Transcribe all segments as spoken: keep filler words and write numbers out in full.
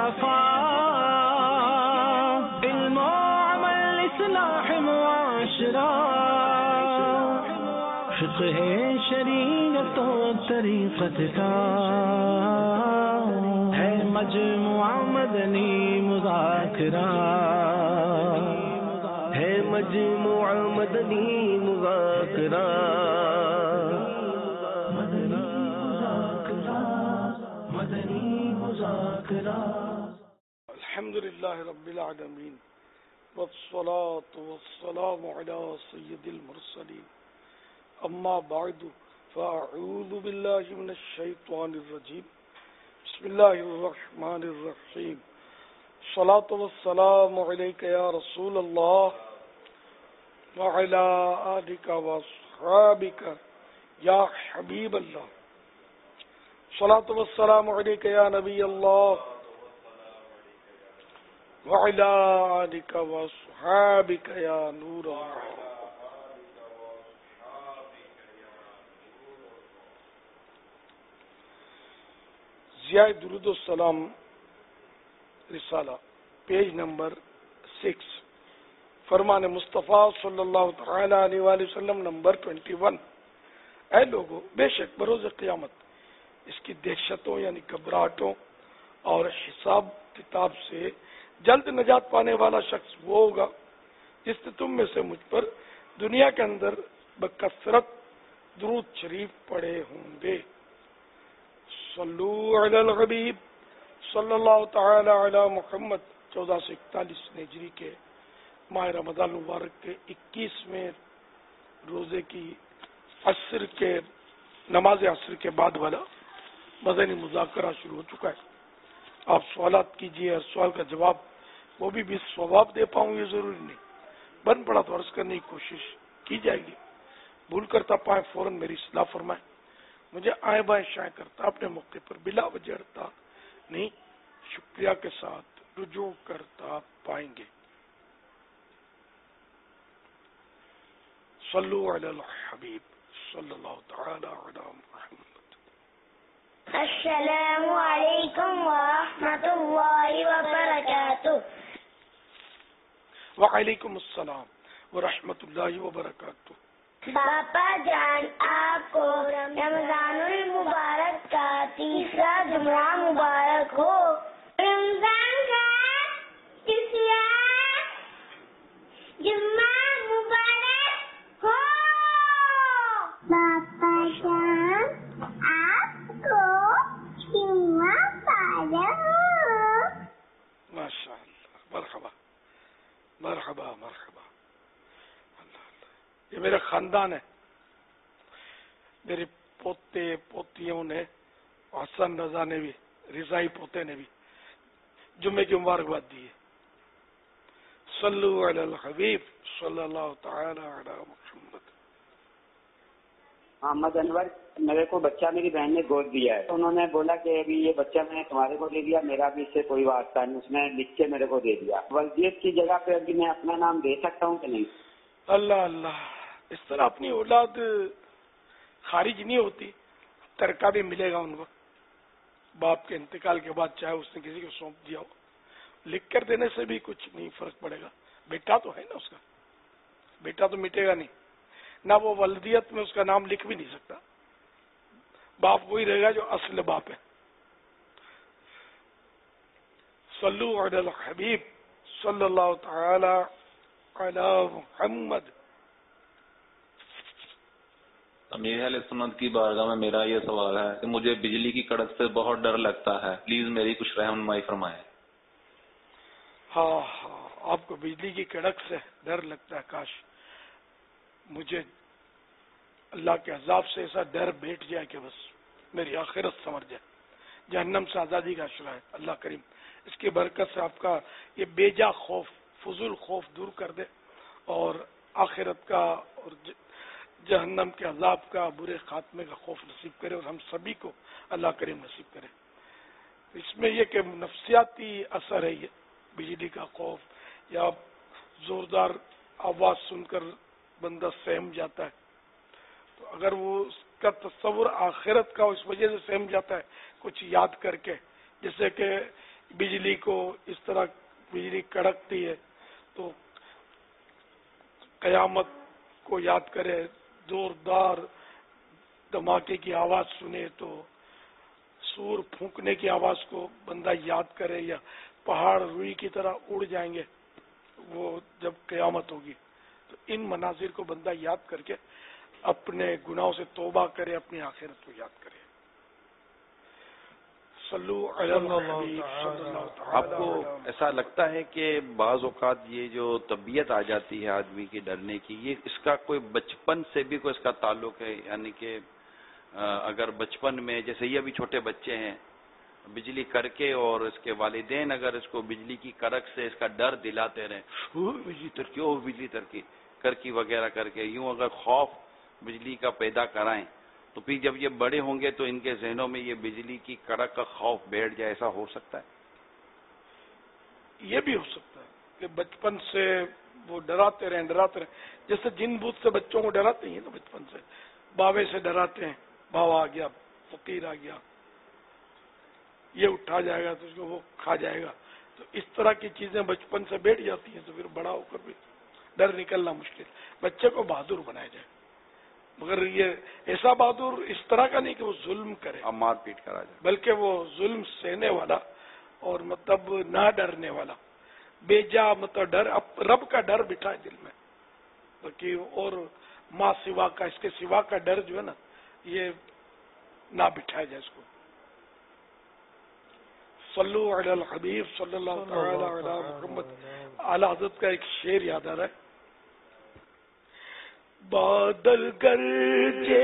عفاف، علم و عمل اصلاح معاشرہ، فقہ شریعت و طریقت کا ہے مجموعہ مدنی مذاکرہ، ہے مجموعہ مدنی مذاکرہ، مدنی مذاکرہ، مدنی مذاکرہ۔ الحمدللہ رب العالمین، والصلاة والسلام علی سید المرسلین، اما بعد فاعوذ باللہ من الشیطان الرجیم، بسم اللہ الرحمن الرحیم، الصلاة والسلام علیک یا رسول اللہ وعلی آلک واصحابک یا حبیب اللہ، الصلاة والسلام علیک یا نبی اللہ وعلی آلک واصحابک یا نور اللہ۔ ضیاء درود السلام رسالہ پیج نمبر سکس، فرمان مصطفیٰ صلی اللہ تعالی علیہ وآلہ وسلم نمبر ٹوینٹی ون۔ اے لوگو، بے شک بروز قیامت اس کی دہشتوں یعنی گھبراہٹوں اور حساب کتاب سے جلد نجات پانے والا شخص وہ ہوگا جس نے تم میں سے مجھ پر دنیا کے اندر بکثرت درود شریف پڑھے ہوں گے۔ صلو علی الحبیب صلی اللہ تعالی علی محمد۔ چودہ سو اکتالیس ہجری کے ماہ رمضان مبارک کے اکیسویں روزے کی عصر کے نماز عصر کے بعد والا مدنی مذاکرہ شروع ہو چکا ہے۔ آپ سوالات کیجیے، ہر سوال کا جواب وہ بھی بھی ثواب دے پاؤں یہ ضروری نہیں، بن پڑا تو عرض کرنے کی کوشش کی جائے گی، بھول کرتا پائے فوراً میری اصلاح فرمائیں، مجھے آئیں بائیں شائیں کرتا اپنے موقع پر بلا وجہ اڑتا نہیں، شکریہ کے ساتھ رجوع کرتا پائیں گے۔ صلو علی الحبیب صلی اللہ تعالی علی محمد۔ السلام علیکم ورحمۃ اللہ وبرکاتہ۔ وعلیکم السلام ورحمۃ اللہ وبرکاتہ۔ باپا جان، آپ کو رمضان المبارک کا تیسرا جمعہ مبارک ہو۔ رمضان کا تیسرا جمعہ مبارک ہو۔ باپا جان، آپ کو جمعہ مبارک ہو۔ ماشاء اللہ، مرحبا مرحبا مرحبا۔ یہ میرا خاندان ہے، میرے پوتے پوتیوں نے، حسن رضا نے بھی، رضائی پوتے نے بھی جمعے کی مبارکباد دی ہے۔ صلو علی الحبیب صلی اللہ تعالی علی محمد۔ محمد انور، میرے کو بچہ میری بہن نے گود دیا ہے، انہوں نے بولا کہ ابھی یہ بچہ میں نے تمہارے کو دے دیا، میرا بھی اس سے کوئی واسطہ نہیں، اس نے لکھ کے میرے کو دے دیا۔ ولدیت کی جگہ پہ ابھی میں اپنا نام دے سکتا ہوں کہ نہیں؟ اللہ اللہ، اس طرح اپنی اولاد خارج نہیں ہوتی، ترکہ بھی ملے گا ان کو باپ کے انتقال کے بعد، چاہے اس نے کسی کو سونپ دیا ہو، لکھ کر دینے سے بھی کچھ نہیں فرق پڑے گا، بیٹا تو ہے نا اس کا، بیٹا تو مٹے گا نہیں، نہ وہ ولدیت میں اس کا نام لکھ بھی نہیں سکتا، باپ وہی رہے گا جو اصل باپ ہے۔ صلو علی الحبیب صلی اللہ تعالی علی محمد۔ امیر اہل سنت کی بارگاہ میں میرا یہ سوال ہے کہ مجھے بجلی کی کڑک سے بہت ڈر لگتا ہے، پلیز میری کچھ رہنمائی فرمائیں۔ ہاں ہاں، آپ کو بجلی کی کڑک سے ڈر لگتا ہے، کاش مجھے اللہ کے عذاب سے ایسا ڈر بیٹھ جائے کہ بس میری آخرت سمجھ جائے، جہنم سے آزادی کا اشارہ ہے۔ اللہ کریم اس کی برکت سے آپ کا یہ بیجا خوف، فضول خوف دور کر دے، اور آخرت کا اور جہنم کے عذاب کا، برے خاتمے کا خوف نصیب کرے، اور ہم سبھی کو اللہ کریم نصیب کرے۔ اس میں یہ کہ نفسیاتی اثر ہے، یہ بجلی کا خوف یا زوردار آواز سن کر بندہ سہم جاتا ہے، تو اگر وہ اس کا تصور آخرت کا اس وجہ سے سہم جاتا ہے کچھ یاد کر کے، جیسے کہ بجلی کو اس طرح بجلی کڑکتی ہے تو قیامت کو یاد کرے، زوردار دھماکے کی آواز سنے تو سور پھونکنے کی آواز کو بندہ یاد کرے، یا پہاڑ روئی کی طرح اڑ جائیں گے وہ جب قیامت ہوگی، تو ان مناظر کو بندہ یاد کر کے اپنے گناہوں سے توبہ کرے، اپنی آخرت کو یاد کرے۔ صلو علی الحبیب صلی اللہ تعالی۔ آپ کو ایسا لگتا ہے کہ بعض اوقات یہ جو طبیعت آ جاتی ہے آدمی کی ڈرنے کی، یہ اس کا کوئی بچپن سے بھی کوئی اس کا تعلق ہے؟ یعنی کہ اگر بچپن میں، جیسے یہ ابھی چھوٹے بچے ہیں، بجلی کر کے اور اس کے والدین اگر اس کو بجلی کی کڑک سے اس کا ڈر دلاتے رہیں، او بجلی ترکی، او بجلی ترکی کرکی وغیرہ کر کے یوں اگر خوف بجلی کا پیدا کرائیں، تو پھر جب یہ بڑے ہوں گے تو ان کے ذہنوں میں یہ بجلی کی کڑک کا خوف بیٹھ جائے، ایسا ہو سکتا ہے؟ یہ بھی ہو سکتا ہے کہ بچپن سے وہ ڈراتے رہیں ڈراتے رہیں جیسے جن بوت سے بچوں کو ڈراتے ہیں نا، بچپن سے باوے سے ڈراتے ہیں، باوا آ گیا، فقیر آ گیا، یہ اٹھا جائے گا تو اس کو وہ کھا جائے گا، تو اس طرح کی چیزیں بچپن سے بیٹھ جاتی ہیں، تو پھر بڑا ہو کر بھی ڈر نکلنا مشکل۔ بچے کو بہادر بنایا جائے، مگر یہ ایسا بہادر اس طرح کا نہیں کہ وہ ظلم کرے، مار پیٹ کرا جائے، بلکہ وہ ظلم سہنے والا اور مطلب نہ ڈرنے والا، بے جا مطلب ڈر، رب کا ڈر بٹھائے دل میں، باقی اور ماں سوا کا، اس کے سوا کا ڈر جو ہے نا، یہ نہ بٹھایا جائے اس کو۔ صلو علی الحبیب صلی اللہ تعالی علی محمد۔ اعلی حضرت کا ایک شعر یاد آ رہا ہے، بادل گرجے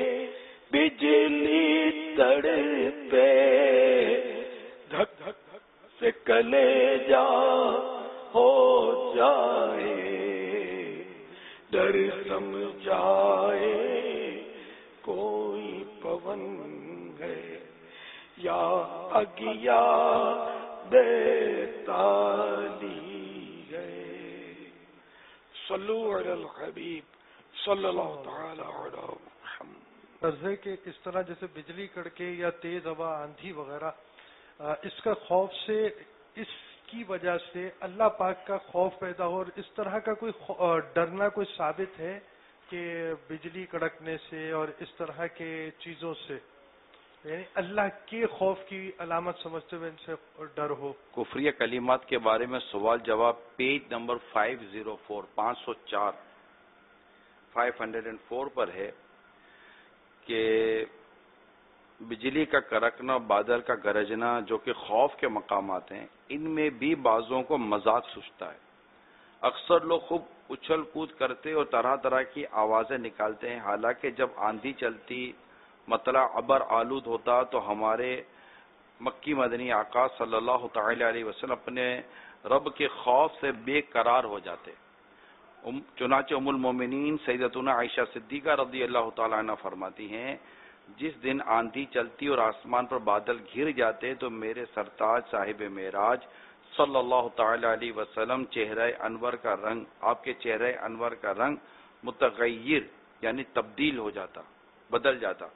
بجلی تڑپے، دھک دھک سے کلیجا ہو جائے، ڈر سمجھائے کوئی پون ہے، یا اگیا بیتالی ہے۔ صلو علی الحبیب صلی اللہ تعالی علی محمد۔ غرض ہے کہ اس طرح جیسے بجلی کڑکے یا تیز ہوا، آندھی وغیرہ، اس کا خوف سے، اس کی وجہ سے اللہ پاک کا خوف پیدا ہو، اور اس طرح کا کوئی ڈرنا کوئی ثابت ہے کہ بجلی کڑکنے سے اور اس طرح کے چیزوں سے، یعنی اللہ کے خوف کی علامت سمجھتے ہوئے ان سے ڈر ہو؟ کفریہ کلمات کے بارے میں سوال جواب page number five zero four پانچ سو چار فائیو ہنڈریڈ اینڈ فور پر ہے کہ بجلی کا کڑکنا، بادل کا گرجنا جو کہ خوف کے مقامات ہیں، ان میں بھی بعضوں کو مزاج سوچتا ہے۔ اکثر لوگ خوب اچھل کود کرتے اور طرح طرح کی آوازیں نکالتے ہیں، حالانکہ جب آندھی چلتی، مطلع ابر آلود ہوتا تو ہمارے مکی مدنی آقا صلی اللہ تعالی علیہ وسلم اپنے رب کے خوف سے بے قرار ہو جاتے۔ چنانچہ ام المومنین سیدتنا عائشہ صدیقہ رضی اللہ تعالی عنہ فرماتی ہیں، جس دن آندھی چلتی اور آسمان پر بادل گھر جاتے تو میرے سرتاج صاحب معراج صلی اللہ تعالی علیہ وسلم چہرہ انور کا رنگ، آپ کے چہرہ انور کا رنگ متغیر یعنی تبدیل ہو جاتا، بدل جاتا،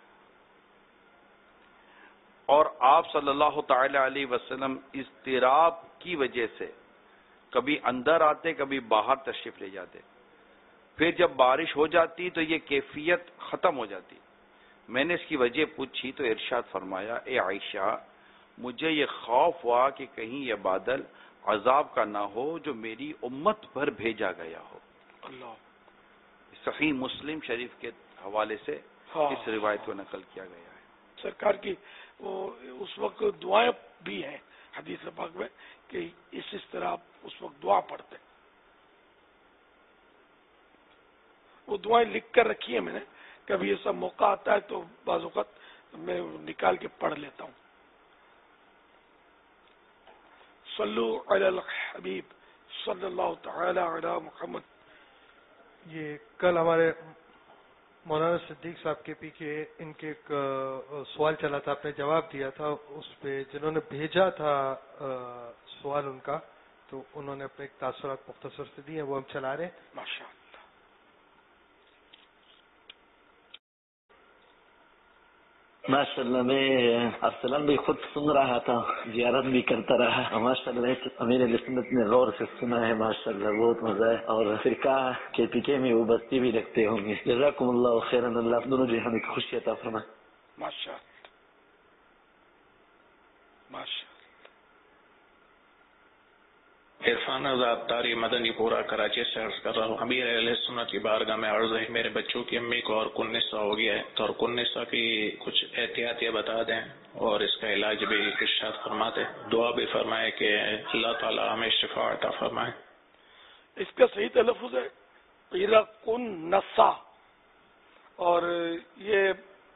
اور آپ صلی اللہ تعالی علیہ وسلم اضطراب کی وجہ سے کبھی اندر آتے، کبھی باہر تشریف لے جاتے۔ پھر جب بارش ہو جاتی تو یہ کیفیت ختم ہو جاتی۔ میں نے اس کی وجہ پوچھی تو ارشاد فرمایا، اے عائشہ، مجھے یہ خوف ہوا کہ کہیں یہ بادل عذاب کا نہ ہو جو میری امت پر بھیجا گیا ہو۔ اللہ، صحیح مسلم شریف کے حوالے سے اس روایت کو نقل کیا گیا ہے۔ سرکار کی وہ اس وقت دعائیں بھی ہیں حدیث پاک میں کہ اس اس طرح آپ اس وقت دعا پڑھتے ہیں، وہ دعائیں لکھ کر رکھی ہیں میں نے، کبھی ایسا موقع آتا ہے تو بعض اوقات میں نکال کے پڑھ لیتا ہوں۔ صلو علی الحبیب صلی اللہ تعالی علی محمد۔ یہ کل ہمارے مولانا صدیق صاحب کے پیچھے ان کے ایک سوال چلا تھا، آپ نے جواب دیا تھا اس پہ، جنہوں نے بھیجا تھا سوال ان کا، تو انہوں نے اپنے ایک تاثرات مختصر سے دیے ہیں، وہ ہم چلا رہے ہیں۔ ماشاء اللہ۔ ماشاء اللہ میں ارسلان بھی خود سن رہا تھا، زیارت بھی کرتا رہا، ماشاء اللہ امیر اہل سنت نے غور سے سنا ہے، ماشاء اللہ بہت مزہ ہے، اور فرقہ کے پی کے میں وہ بستی بھی رکھتے ہوں گے. جزاکم اللہ خیرا، اللہ دونوں جی ہمیں خوشی عطا فرمائے. ماشاء ماشاء عرفان آزاد تاری مدنی پورا کراچی سے عرض کر رہا ہوں. امیر اہل سنت کی بارگاہ میں عرض ہے، میرے بچوں کی امی کو اور کنسا ہو گیا ہے، تو اور کنسا کی کچھ احتیاطیاں بتا دیں اور اس کا علاج بھی ارشاد فرماتے، دعا بھی فرمائے کہ اللہ تعالی ہمیں شفا عطا فرمائے. اس کا صحیح تلفظ ہے پیرا کن نسا، اور یہ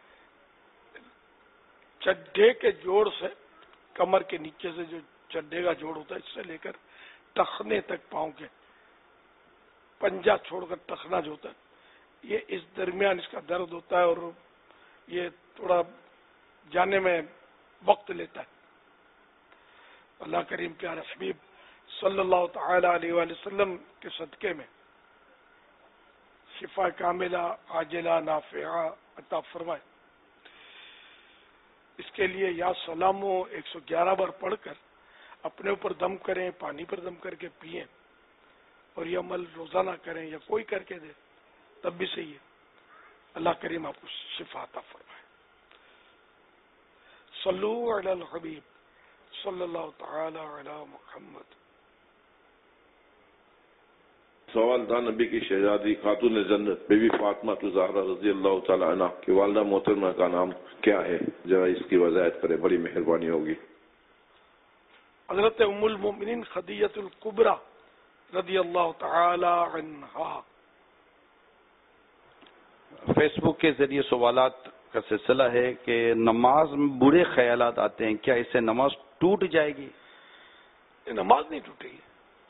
چڈے کے جوڑ سے، کمر کے نیچے سے جو چڈے کا جوڑ ہوتا ہے، اس سے لے کر ٹخنے تک پاؤں کے پنجہ چھوڑ کر ٹخنا جو ہوتا ہے، یہ اس درمیان اس کا درد ہوتا ہے، اور یہ تھوڑا جانے میں وقت لیتا ہے. اللہ کریم پیارے حبیب صلی اللہ تعالی علیہ وآلہ وسلم کے صدقے میں شفا کاملہ عاجلہ نافعہ عطا فرمائے. اس کے لیے یا سلامو ایک سو گیارہ بار پڑھ کر اپنے اوپر دم کریں، پانی پر دم کر کے پئیں، اور یہ عمل روزانہ کریں یا کوئی کر کے دے تب بھی صحیح ہے. اللہ کریم آپ کو شفا عطا فرمائے. صلو علی الحبیب صلی اللہ تعالی علی محمد. سوال تھا نبی کی شہزادی خاتون جنت بی بی فاطمہ الزہرا رضی اللہ تعالی عنہ کی والدہ محترمہ کا نام کیا ہے؟ ذرا اس کی وضاحت کرے، بڑی مہربانی ہوگی. حضرت ام المؤمنین خدیجہ الکبریٰ رضی اللہ تعالی عنہا. فیس بک کے ذریعے سوالات کا سلسلہ ہے کہ نماز میں برے خیالات آتے ہیں، کیا اس سے نماز ٹوٹ جائے گی؟ نماز نہیں ٹوٹے گی.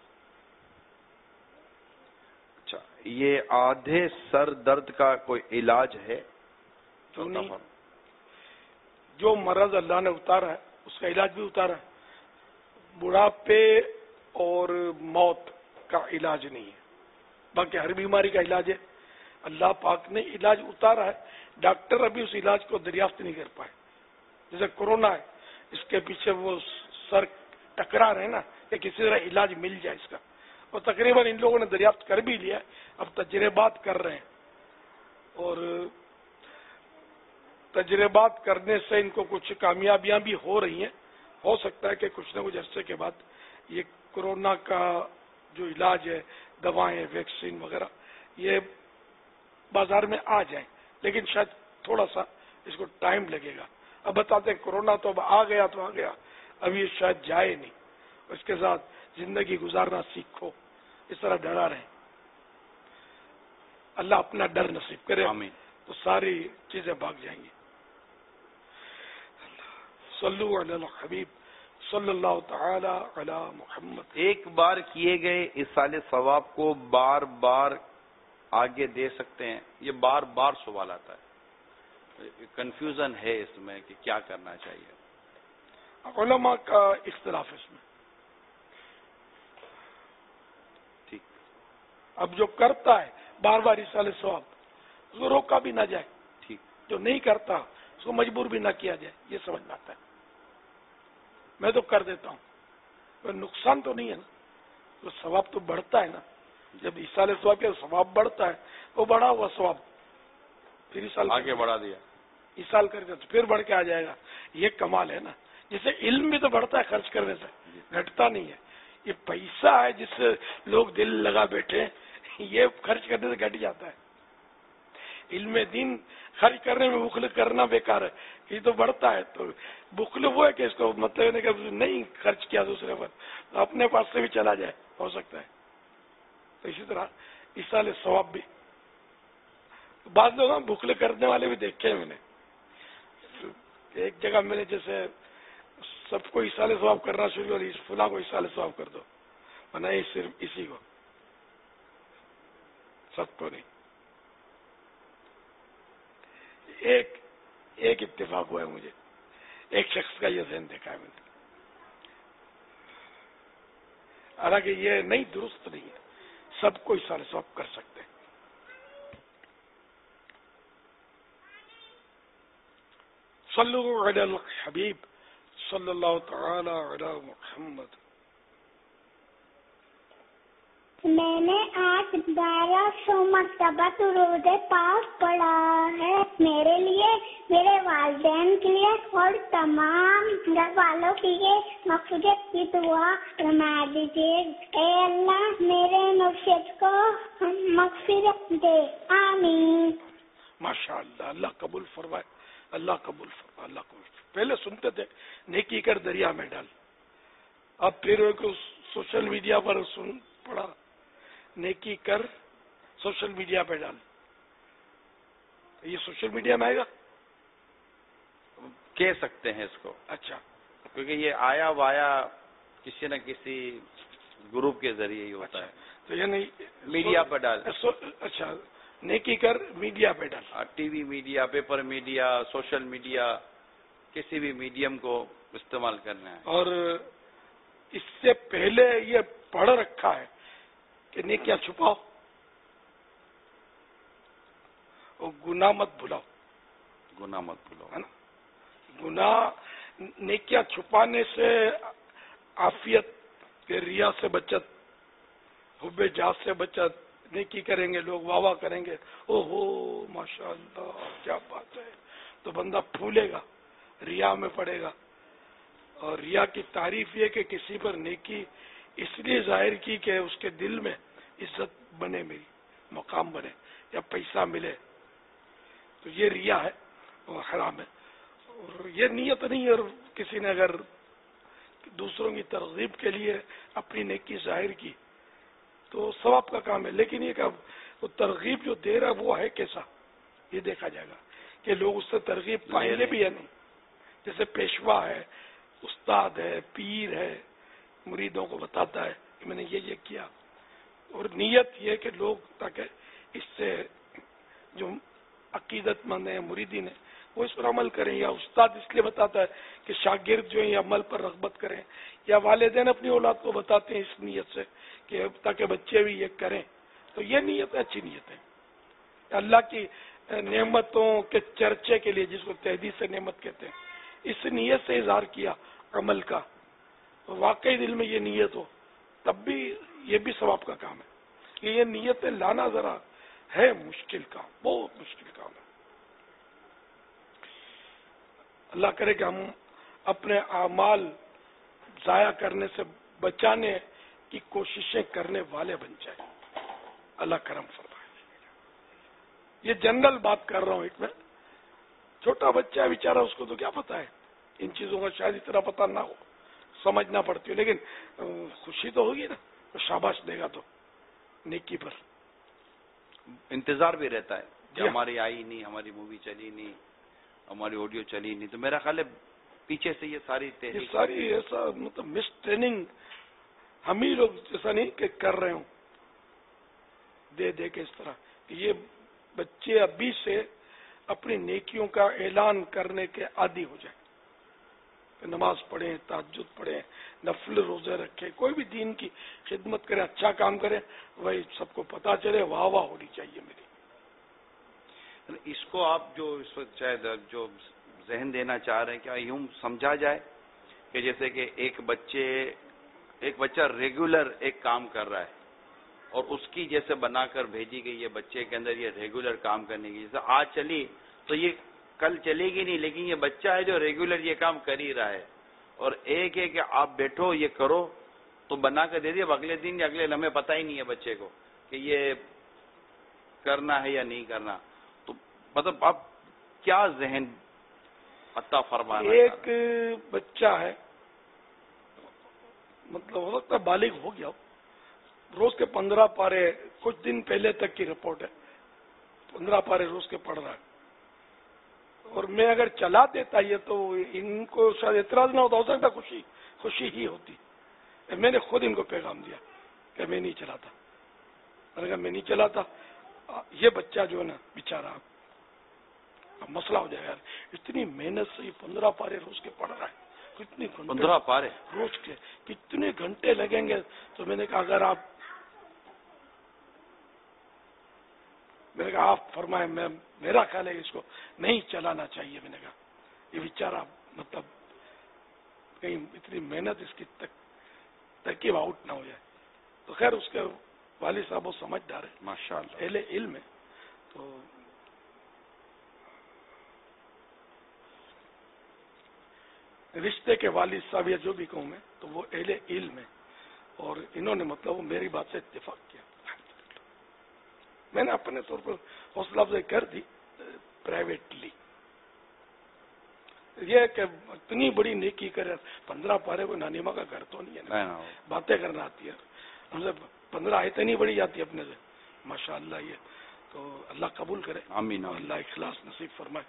اچھا، یہ آدھے سر درد کا کوئی علاج ہے؟ کیوں نہیں؟ جو مرض اللہ نے اتارا ہے اس کا علاج بھی اتارا ہے. بڑھاپے اور موت کا علاج نہیں ہے، باقی ہر بیماری کا علاج ہے. اللہ پاک نے علاج اتارا ہے، ڈاکٹر ابھی اس علاج کو دریافت نہیں کر پائے. جیسے کورونا ہے، اس کے پیچھے وہ سر ٹکرا رہے نا کہ کسی طرح علاج مل جائے اس کا، اور تقریباً ان لوگوں نے دریافت کر بھی لیا، اب تجربات کر رہے ہیں، اور تجربات کرنے سے ان کو کچھ کامیابیاں بھی ہو رہی ہیں. ہو سکتا ہے کہ کچھ نہ کچھ عرصے کے بعد یہ کورونا کا جو علاج ہے، دوائیں، ویکسین وغیرہ، یہ بازار میں آ جائیں، لیکن شاید تھوڑا سا اس کو ٹائم لگے گا. اب بتاتے ہیں کورونا تو اب آ گیا تو آ گیا، اب یہ شاید جائے نہیں. اس کے ساتھ زندگی گزارنا سیکھو، اس طرح ڈرا رہیں. اللہ اپنا ڈر نصیب کرے، آمین. تو ساری چیزیں بھاگ جائیں گی. صلو علی الحبیب صلی اللہ تعالی علی محمد. ایک بار کیے گئے ایصال ثواب کو بار بار آگے دے سکتے ہیں؟ یہ بار بار سوال آتا ہے، کنفیوژن ہے اس میں کہ کیا کرنا چاہیے. علماء کا اختلاف اس میں. ٹھیک. اب جو کرتا ہے بار بار ایصال ثواب، اس کو روکا بھی نہ جائے. ٹھیک. جو نہیں کرتا اس کو مجبور بھی نہ کیا جائے، یہ سمجھ میں آتا ہے. میں تو کر دیتا ہوں، کوئی نقصان تو نہیں ہے نا، تو ثواب تو بڑھتا ہے نا. جب ایصال ثواب کے ثواب بڑھتا ہے، وہ بڑھا ہوا ثواب پھر ایصال آگے بڑھا دیا، ایصال کر کے پھر بڑھ کے آ جائے گا. یہ کمال ہے نا. جیسے علم بھی تو بڑھتا ہے خرچ کرنے سے، گھٹتا نہیں ہے. یہ پیسہ ہے جس سے لوگ دل لگا بیٹھے، یہ خرچ کرنے سے گھٹ جاتا ہے. علم دین خرچ کرنے میں بخل کرنا بیکار ہے، یہ تو بڑھتا ہے. تو بخل وہ ہے کہ اس کو مطلب کہ نہیں خرچ کیا دوسرے پر، تو اپنے پاس سے بھی چلا جائے، ہو سکتا ہے. تو اسی طرح ایصال ثواب بھی بعض لوگ بخل کرنے والے بھی دیکھے ہیں میں نے. ایک جگہ میں نے جیسے سب کو ایصال ثواب کرنا شروع کر، فلاں کو ایصال ثواب کر دو، نہیں صرف اسی کو، سب کو نہیں. ایک ایک اتفاق ہوا ہے مجھے، ایک شخص کا یہ ذہن دیکھا ہے میں نے. حالانکہ یہ نہیں درست نہیں ہے، سب کو ایصال ثواب کر سکتے ہیں. صلو علی الحبیب صلی اللہ تعالی علی محمد. میں نے آج بارہ سو مرتبہ درود پاک پڑھا ہے. میرے لیے، میرے والدین کے لیے اور تمام گھر والوں کے لیے مغفرت کی دعا فرما دیجیے. اے اللہ میرے مرشد کو مغفرت دے. آمین. ماشاء اللہ. اللہ قبول فرمائے. اللہ قبول فرمائے. اللہ قبول فرمائے. پہلے سنتے تھے نیکی کر دریا میں ڈال، اب پھر سوشل میڈیا پر سن پڑا نیکی کر سوشل میڈیا پہ ڈال. یہ سوشل میڈیا میں آئے گا، کہہ سکتے ہیں اس کو. اچھا، کیونکہ یہ آیا وایا کسی نہ کسی گروپ کے ذریعے ہی ہوتا ہے. تو یعنی میڈیا پہ ڈال. اچھا، نیکی کر میڈیا پہ ڈال. TV media, paper media, social media, کسی بھی میڈیم کو استعمال کرنا ہے. اور اس سے پہلے یہ پڑھ رکھا ہے کہ نیکیاں چھپاؤ اور گناہ مت بھلاؤ. گناہ مت بھلاؤ ہے نا. گناہ نیکیاں چھپانے سے عافیت کے ریا سے بچت، حب جاہ سے بچت. نیکی کریں گے لوگ واہ واہ کریں گے، او ہو ماشاء اللہ کیا بات ہے، تو بندہ پھولے گا، ریا میں پڑے گا. اور ریا کی تعریف یہ کہ کسی پر نیکی اس لیے ظاہر کی کہ اس کے دل میں عزت بنے، میری مقام بنے یا پیسہ ملے، تو یہ ریا ہے اور حرام ہے. اور یہ نیت نہیں. اور کسی نے اگر دوسروں کی ترغیب کے لیے اپنی نیکی ظاہر کی تو ثواب کا کام ہے. لیکن یہ کہ وہ ترغیب جو دے رہا ہے وہ ہے کیسا، یہ دیکھا جائے گا کہ لوگ اس سے ترغیب پائیں گے بھی یا نہیں. جیسے پیشوا ہے، استاد ہے، پیر ہے، مریدوں کو بتاتا ہے کہ میں نے یہ یہ کیا، اور نیت یہ کہ لوگ تاکہ اس سے جو عقیدت مند ہیں مریدین ہیں وہ اس پر عمل کریں. یا استاد اس لیے بتاتا ہے کہ شاگرد جو ہیں عمل پر رغبت کریں، یا والدین اپنی اولاد کو بتاتے ہیں اس نیت سے کہ تاکہ بچے بھی یہ کریں. تو یہ نیت اچھی نیت ہے. اللہ کی نعمتوں کے چرچے کے لیے، جس کو تحدیث سے نعمت کہتے ہیں، اس نیت سے اظہار کیا عمل کا، واقعی دل میں یہ نیت ہو تب بھی یہ بھی ثواب کا کام ہے. یہ نیتیں لانا ذرا ہے مشکل کام، بہت مشکل کام ہے. اللہ کرے کہ ہم اپنے اعمال ضائع کرنے سے بچانے کی کوششیں کرنے والے بن جائیں. اللہ کرم فرمائے. یہ جنرل بات کر رہا ہوں. ایک میں چھوٹا بچہ ہے بیچارہ، اس کو تو کیا پتا ہے ان چیزوں کا، شاید اتنا پتا نہ ہو، سمجھنا پڑتی ہو، لیکن خوشی تو ہوگی نا، تو شاباش دے گا. تو نیکی پر انتظار بھی رہتا ہے کہ ہماری آئی نہیں، ہماری مووی چلی نہیں، ہماری آڈیو چلی نہیں. تو میرا خیال ہے پیچھے سے یہ ساری یہ ساری ایسا مطلب مس ٹریننگ ہم ہی لوگ جیسا نہیں کہ کر رہے ہوں دے دے کے اس طرح کہ یہ بچے ابھی سے اپنی نیکیوں کا اعلان کرنے کے عادی ہو جائیں. نماز پڑھیں، تہجد پڑھیں، نفل روزے رکھیں، کوئی بھی دین کی خدمت کریں، اچھا کام کریں، وہی سب کو پتا چلے، واہ واہ ہونی چاہیے میری. اس کو آپ جو اس وقت شاید جو ذہن دینا چاہ رہے ہیں، کیا یوں سمجھا جائے کہ جیسے کہ ایک بچے ایک بچہ ریگولر ایک کام کر رہا ہے اور اس کی جیسے بنا کر بھیجی گئی ہے بچے کے اندر یہ ریگولر کام کرنے کی، جیسے آج چلی تو یہ کل چلے گی نہیں، لیکن یہ بچہ ہے جو ریگولر یہ کام کر ہی رہا ہے. اور ایک ہے کہ آپ بیٹھو یہ کرو تو بنا کر دے دیے، اگلے دن یا اگلے لمحے پتہ ہی نہیں ہے بچے کو کہ یہ کرنا ہے یا نہیں کرنا. تو مطلب آپ کیا ذہن عطا فرمانا؟ ایک بچہ ہے، مطلب ہو سکتا ہے بالغ ہو گیا، روز کے پندرہ پارے، کچھ دن پہلے تک کی رپورٹ ہے، پندرہ پارے روز کے پڑھ رہا ہے. اور میں اگر چلا دیتا یہ تو ان کو شاید اعتراض نہ ہوتا، ہو سکتا خوشی خوشی ہی ہوتی. میں نے خود ان کو پیغام دیا کہ میں نہیں چلاتا. میں نے کہا میں نہیں چلاتا. یہ بچہ جو ہے نا بیچارہ مسئلہ ہو جائے گا. اتنی محنت سے یہ پندرہ پارے روز کے پڑھ رہا ہے، کتنی پندرہ پارے روز کے کتنے گھنٹے لگیں گے. تو میں نے کہا اگر آپ میں نے کہا آپ فرمائیں، میں میرا خیال ہے اس کو نہیں چلانا چاہیے. میں نے کہا یہ بیچارہ مطلب کہیں اتنی محنت اس کی تک ترکیب آؤٹ نہ ہو جائے. تو خیر اس کے والد صاحب وہ سمجھدار ہے, ماشاء اللہ, اہل علم ہے. تو رشتے کے والد صاحب یا جو بھی کہوں میں تو وہ اہل علم ہے, اور انہوں نے مطلب وہ میری بات سے اتفاق کیا. میں نے اپنے طور پر حوصلہ افزائی کر دی پرائیویٹلی. یہ کہ اتنی بڑی نیکی کرے, پندرہ پارے کو نانیما کا گھر تو نہیں ہے نا, باتیں کرنا آتی ہے. ہم سے پندرہ آیتیں نہیں بڑی جاتی اپنے سے, ماشاء اللہ. یہ تو اللہ قبول کرے, آمین. اللہ اخلاص نصیب فرمائے.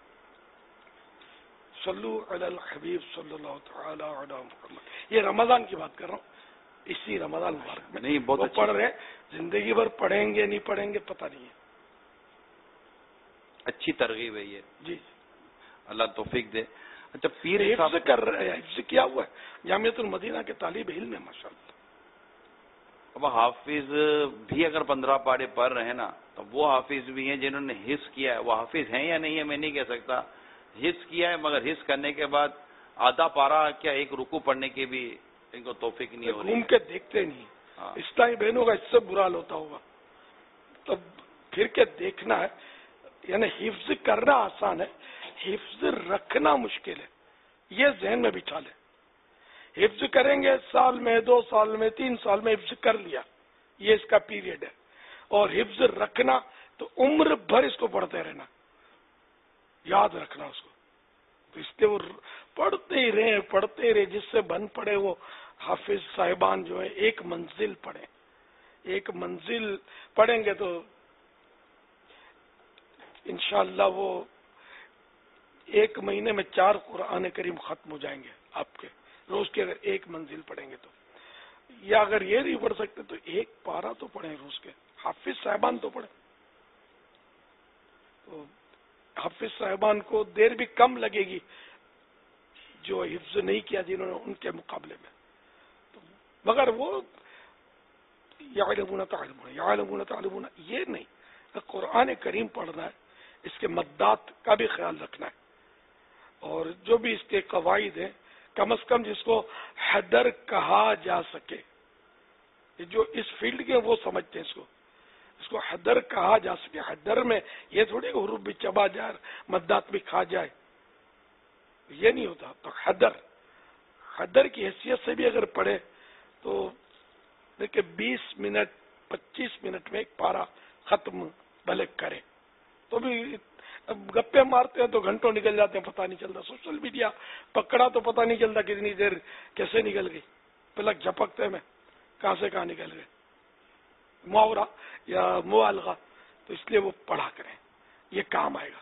صلو علی الحبیب صلی اللہ تعالی علی محمد. یہ رمضان کی بات کر رہا ہوں, اسی رمضان مبارک میں نہیں بہت پڑھ رہے, زندگی بھر پڑھیں گے نہیں پڑھیں گے پتہ نہیں ہے. اچھی ترغیب ہے یہ, جی اللہ توفیق دے. اچھا پیر حفظ کر رہے ہیں, حفظ کیا ہوا ہے, جامعۃ المدینہ کے طالب علم ہے ماشاء اللہ. اب حافظ بھی اگر پندرہ پارے پڑھ رہے ہیں نا, تو وہ حافظ بھی ہیں جنہوں نے حفظ کیا ہے. وہ حافظ ہیں یا نہیں ہے میں نہیں کہہ سکتا, حفظ کیا ہے, مگر حفظ کرنے کے بعد آدھا پارا کیا ایک رکوع پڑھنے کی بھی ان کو توفیق نہیں ہو رہی. گھوم کے دیکھتے نہیں, اسلامی بہنوں کا اس سے برا حال ہوتا ہوگا. تب پھر کے دیکھنا ہے, یعنی حفظ کرنا آسان ہے, حفظ رکھنا مشکل ہے. یہ ذہن میں بٹھا لیں. حفظ کریں گے سال میں, دو سال میں, تین سال میں حفظ کر لیا, یہ اس کا پیریڈ ہے. اور حفظ رکھنا تو عمر بھر اس کو پڑھتے رہنا, یاد رکھنا اس کو. تو اس لیے وہ پڑھتے ہی رہے پڑھتے ہی رہے. جس سے بن پڑے وہ حافظ صاحبان جو ہیں ایک منزل پڑھیں, ایک منزل پڑھیں گے تو انشاءاللہ وہ ایک مہینے میں چار قرآن کریم ختم ہو جائیں گے آپ کے, روز کے اگر ایک منزل پڑھیں گے تو. یا اگر یہ نہیں پڑھ سکتے تو ایک پارا تو پڑھیں روز کے. حافظ صاحبان تو پڑھیں. تو حافظ صاحبان کو دیر بھی کم لگے گی جو حفظ نہیں کیا جنہوں نے ان کے مقابلے میں. تو مگر وہ یعلمون تعلمون یعلمون تعلمون یہ نہیں, قرآن کریم پڑھنا ہے, اس کے مدات کا بھی خیال رکھنا ہے. اور جو بھی اس کے قواعد ہیں کم از کم جس کو حدر کہا جا سکے, جو اس فیلڈ کے وہ سمجھتے ہیں اس کو, اس کو حدر کہا جا سکے. حدر میں یہ تھوڑی کہ حروف بھی چبا جائے, مدات بھی کھا جائے, یہ نہیں ہوتا. تو حدر حدر کی حیثیت سے بھی اگر پڑھے تو دیکھیں بیس منٹ پچیس منٹ میں ایک پارا ختم بھلے کرے. تو بھی اب گپے مارتے ہیں تو گھنٹوں نکل جاتے ہیں, پتہ نہیں چلتا. سوشل میڈیا پکڑا تو پتہ نہیں چلتا کتنی دیر کیسے نکل گئی, پہلے جھپکتے میں کہاں سے کہاں نکل گئے. محاورہ یا مبالغہ, تو اس لیے وہ پڑھا کریں, یہ کام آئے گا.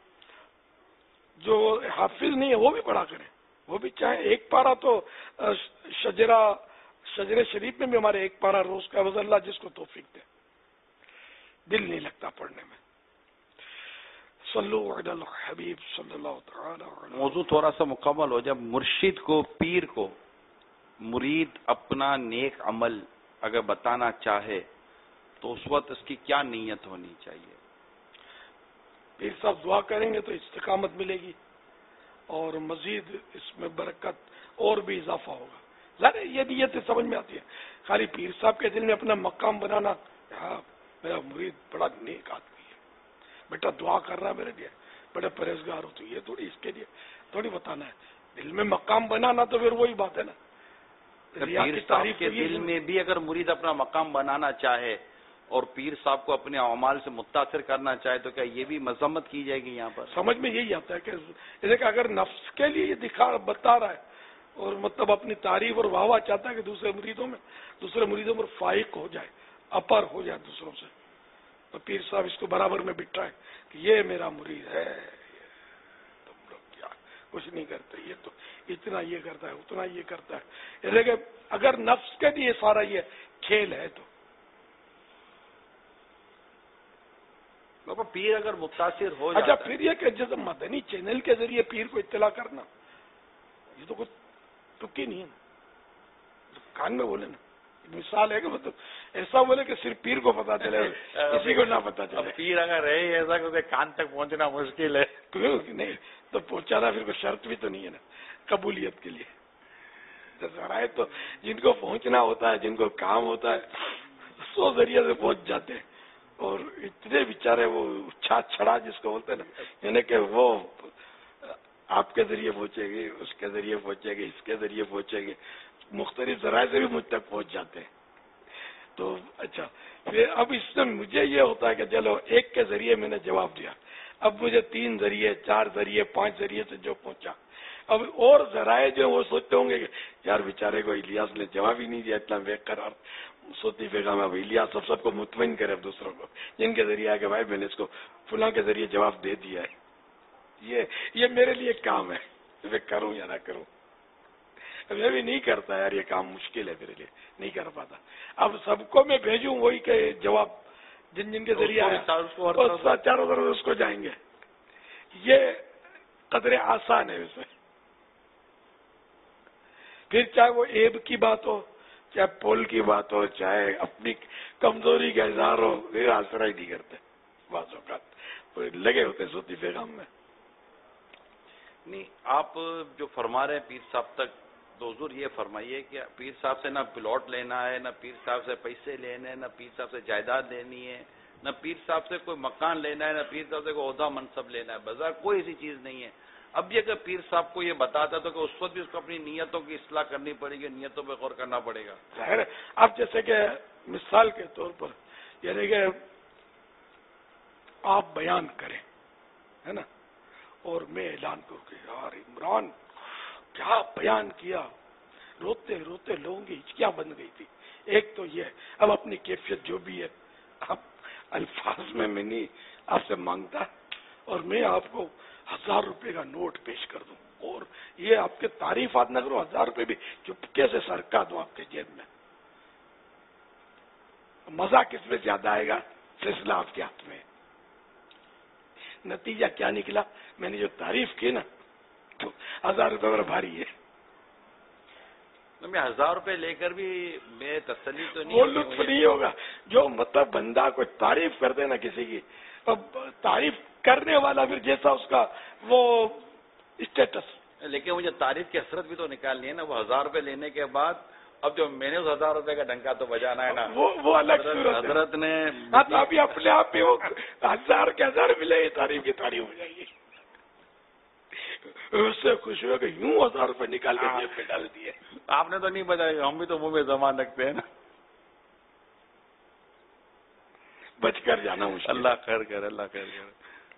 جو حافظ نہیں ہے وہ بھی پڑھا کریں, وہ بھی چاہے ایک پارا تو شجرہ شجر شریف میں بھی ہمارے ایک پارا روز کا وز اللہ جس کو توفیق دے. دل نہیں لگتا پڑھنے میں. صلو علی الحبیب صلی اللہ تعالی علیہ. موضوع تھوڑا سا مکمل ہو. جب مرشد کو, پیر کو مرید اپنا نیک عمل اگر بتانا چاہے تو اس وقت اس کی کیا نیت ہونی چاہیے؟ پیر صاحب دعا کریں گے تو استقامت ملے گی اور مزید اس میں برکت اور بھی اضافہ ہوگا. ظاہر یہ نیت سمجھ میں آتی ہے. خالی پیر صاحب کے دل میں اپنا مقام بنانا, ہاں میرا مرید بڑا نیک آدمی ہے, بیٹا دعا کر رہا ہے میرے لیے, بڑے پرہیزگار ہو, تو یہ تھوڑی اس کے لیے تھوڑی بتانا ہے. دل میں مقام بنانا تو پھر وہی بات ہے نا. پیر صاحب کے دل میں بھی اگر مرید اپنا مقام بنانا چاہے اور پیر صاحب کو اپنے اعمال سے متاثر کرنا چاہے تو کیا یہ بھی مذمت کی جائے گی؟ یہاں پر سمجھ میں یہی آتا ہے کہ اگر نفس کے لیے یہ دکھا بتا رہا ہے اور مطلب اپنی تعریف اور واہ واہ چاہتا ہے کہ دوسرے مریدوں میں دوسرے مریدوں پر فائق ہو جائے, اپر ہو جائے دوسروں سے, تو پیر صاحب اس کو برابر میں بٹھائے کہ یہ میرا مرید ہے, تم لوگ کیا کچھ نہیں کرتے, یہ تو اتنا یہ کرتا ہے اتنا یہ کرتا ہے. کہ اگر نفس کے لیے سارا یہ کھیل ہے تو پیر اگر متاثر ہو اچھا پھر یہ کہ جیسے مدنی چینل کے ذریعے پیر کو اطلاع کرنا, یہ تو کچھ ٹکی نہیں ہے نا, کان میں بولے نا. مثال ہے کہ مطلب ایسا بولے کہ صرف پیر کو پتا چلے, کسی کو نہ پتا چلے. پیر اگر رہے ایسا کہ کان تک پہنچنا مشکل ہے. نہیں تو پہنچانا پھر کوئی شرط بھی تو نہیں ہے نا قبولیت کے لیے. ذرائع تو جن کو پہنچنا ہوتا ہے, جن کو کام ہوتا ہے, سو ذریعے سے پہنچ جاتے ہیں. اور اتنے بیچارے وہ چھات چھڑا جس کو بولتے ہیں نا, یعنی کہ وہ آپ کے ذریعے پہنچے گی, اس کے ذریعے پہنچے گی, اس کے ذریعے پہنچے گی, مختلف ذرائع سے بھی مجھ تک پہنچ جاتے ہیں. تو اچھا پھر اب اس میں مجھے یہ ہوتا ہے کہ چلو ایک کے ذریعے میں نے جواب دیا, اب مجھے تین ذریعے, چار ذریعے, پانچ ذریعے سے جو پہنچا, اب اور ذرائع جو وہ سوچتے ہوں گے کہ یار بیچارے کو الیاس نے جواب ہی نہیں دیا, اتنا بے قرار سوتی پیغام. اب الیاس سب سب کو مطمئن کرے اب دوسروں کو, جن کے ذریعے کہ بھائی میں نے اس کو فلاں کے ذریعے جواب دے دیا ہے. یہ یہ میرے لیے کام ہے, میں کروں یا نہ کروں. میں بھی نہیں کرتا یار, یہ کام مشکل ہے میرے لیے, نہیں کر پاتا. اب سب کو میں بھیجوں وہی کہ جواب جن جن کے ذریعے چاروں طرف اس کو جائیں گے, یہ قدر آسان ہے ویسے. پھر چاہے وہ ایب کی بات ہو, چاہے پول کی بات ہو, چاہے اپنی کمزوری کا اظہار ہو, یہ آسرا ہی نہیں کرتے بعض اوقات, لگے ہوتے سوتی پیغام میں. نہیں, آپ جو فرما رہے ہیں پیر صاحب تک, تو حضور یہ فرمائیے کہ پیر صاحب سے نہ پلاٹ لینا ہے, نہ پیر صاحب سے پیسے لینے ہیں, نہ پیر صاحب سے جائیداد لینی ہے, نہ پیر صاحب سے کوئی مکان لینا ہے, نہ پیر صاحب سے کوئی عہدہ منصب لینا ہے, بازار کوئی ایسی چیز نہیں ہے. اب یہ کہ پیر صاحب کو یہ بتاتا تو کہ اس وقت بھی اس کو اپنی نیتوں کی اصلاح کرنی پڑے گی, نیتوں پہ غور کرنا پڑے گا. ظاہر ہے. اب جیسے کہ مثال کے طور پر یعنی کہ آپ بیان کریں, ہے نا, اور میں اعلان کروں کہ یار عمران کیا بیان کیا, روتے روتے لوگوں کی ہچکیاں بن گئی تھی. ایک تو یہ, اب اپنی کیفیت جو بھی ہے, اب الفاظ میں میں نہیں آپ سے مانگتا, اور میں آپ کو ہزار روپے کا نوٹ پیش کر دوں, اور یہ آپ کے تعریفات نہ کرو, ہزار روپے بھی چپکے سے سرکا دوں آپ کے جیب میں. مزہ کس میں زیادہ آئے گا, فیصلہ آپ کے ہاتھ میں. نتیجہ کیا نکلا, میں نے جو تعریف کی نا تو ہزار روپے پر بھاری ہے. میں ہزار روپے لے کر بھی میں تسلی تو نہیں, وہ لطف نہیں ہوگا جو مطلب بندہ کوئی تعریف کرتے نا کسی کی, اب تعریف کرنے والا پھر جیسا اس کا وہ اسٹیٹس. لیکن مجھے تعریف کی حسرت بھی تو نکالنی ہے نا. وہ ہزار روپے لینے کے بعد اب جو میں نے اس ہزار روپے کا ڈنکا تو بجانا ہے نا, وہ وہ الگ حضرت نے ابھی اپنے آپ میں وہ ہزار کے ہزار ملے, تعریف کی تعریف ہو جائے گی. اس سے خوش ہوا کہ یوں ہزار روپے نکال کے جیب میں ڈال دیے. آپ نے تو نہیں بجائے گا, ہم بھی تو منہ میں زبان رکھتے ہیں نا. بچ کر جانا مشکل. اللہ خیر کر, اللہ خیر کر.